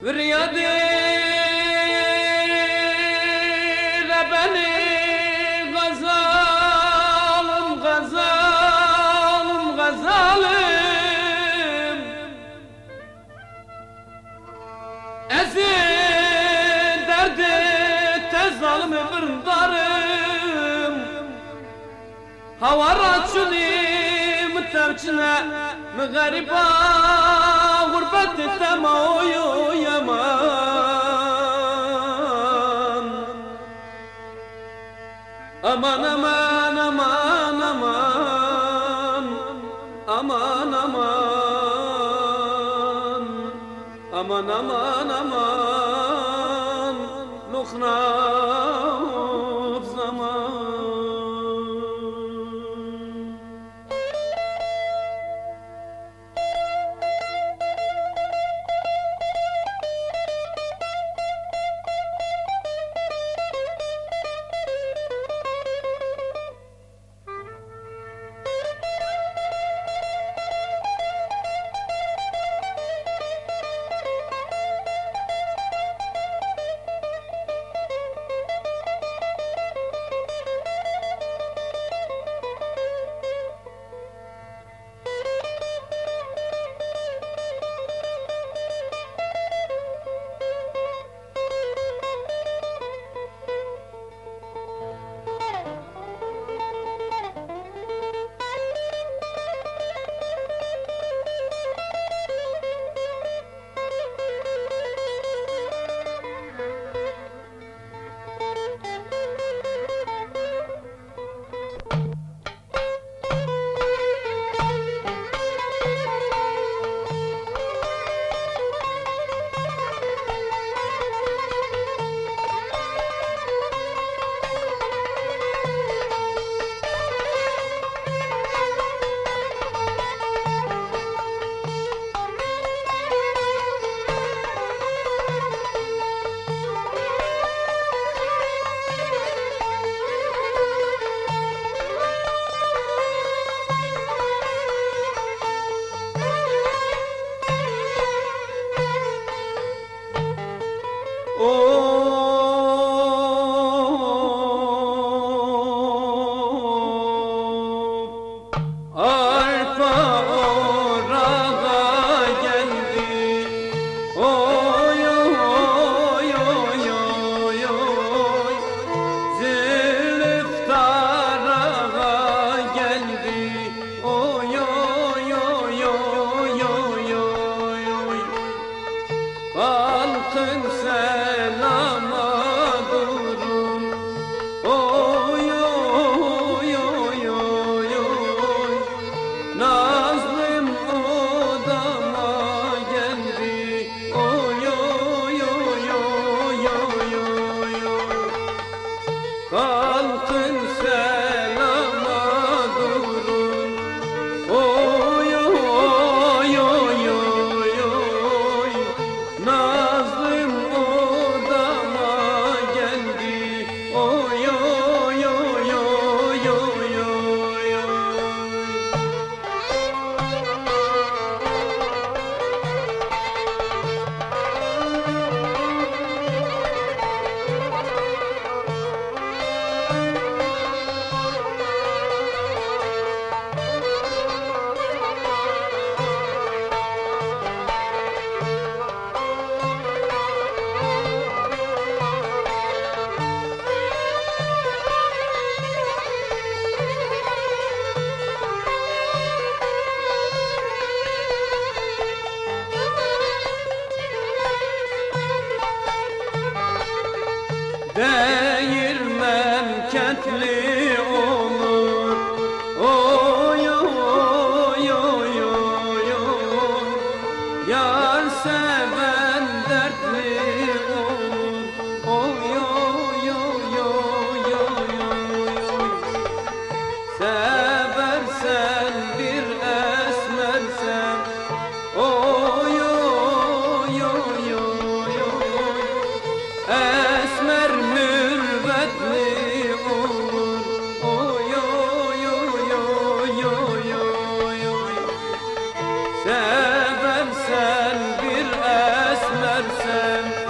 Riyadi beni gazalım gazalım gazalım ezin derdi tez alım ırdarım havara çulim tevçine mğariba gurbet temoyu yaman aman aman aman aman aman aman aman aman aman nuhnaf zaman. Arpa orağa geldi, oy oy oy oy oy, Zülftar ağa geldi, oy oy oy oy oy oy, halkın selama durun, oy oy oy oy oy, Nazlım odama geldi, oy oy oy oy oy oy, kalkın selama durun, oy oy oy oy oy, Nazlım odama alem